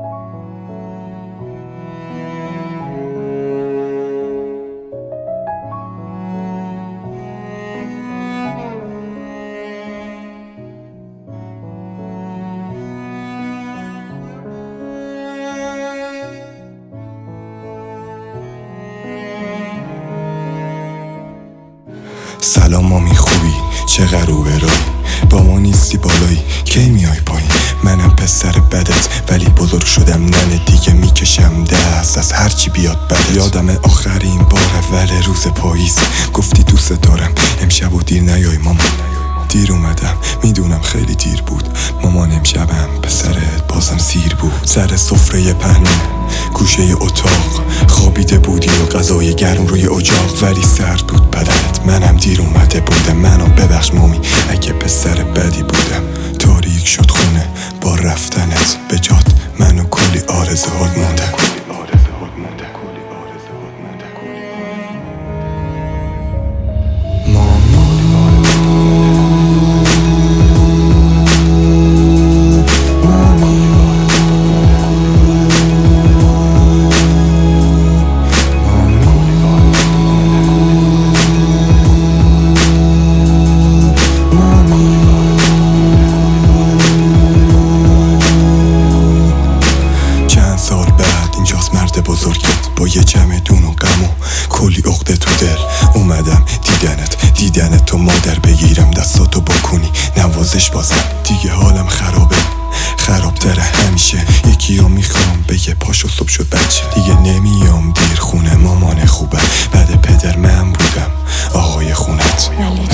سلام مامی، خوبی؟ چقدر روبرایی؟ با ما نیستی بالایی، کی میای پایین؟ منم پسر بدت ولی بزرگ شدم ننه دیگه، میکشم دست از هرچی بیاد بده. یادم آخرین بار اول روز پاییز گفتی دوست دارم، امشب و دیر نیای مامان. دیر اومدم، میدونم خیلی دیر بود مامان، امشبم پسرت بازم سیر بود. سر سفره پهنه گوشه اتاق خوابیده بودی و غذای گرم روی اجاق، ولی سرد بود بدنت، منم دیر اومده بودم. منو ببخش مامی اگه پسر بدی بودم. تاریک شد خونه با رفتنت، به جات منو کلی آرزوهات مونده. با یه جمع دون و غم و کلی عقده تو دل اومدم دیدنت تو مادر، بگیرم دستاتو بکنی نوازش بازم. دیگه حالم خرابتره همیشه، یکی رو میخوام بگه پاشو صبح شد بچه. دیگه نمیام دیر خونه، مامان خوبه بعد پدر من بودم آقای خونت.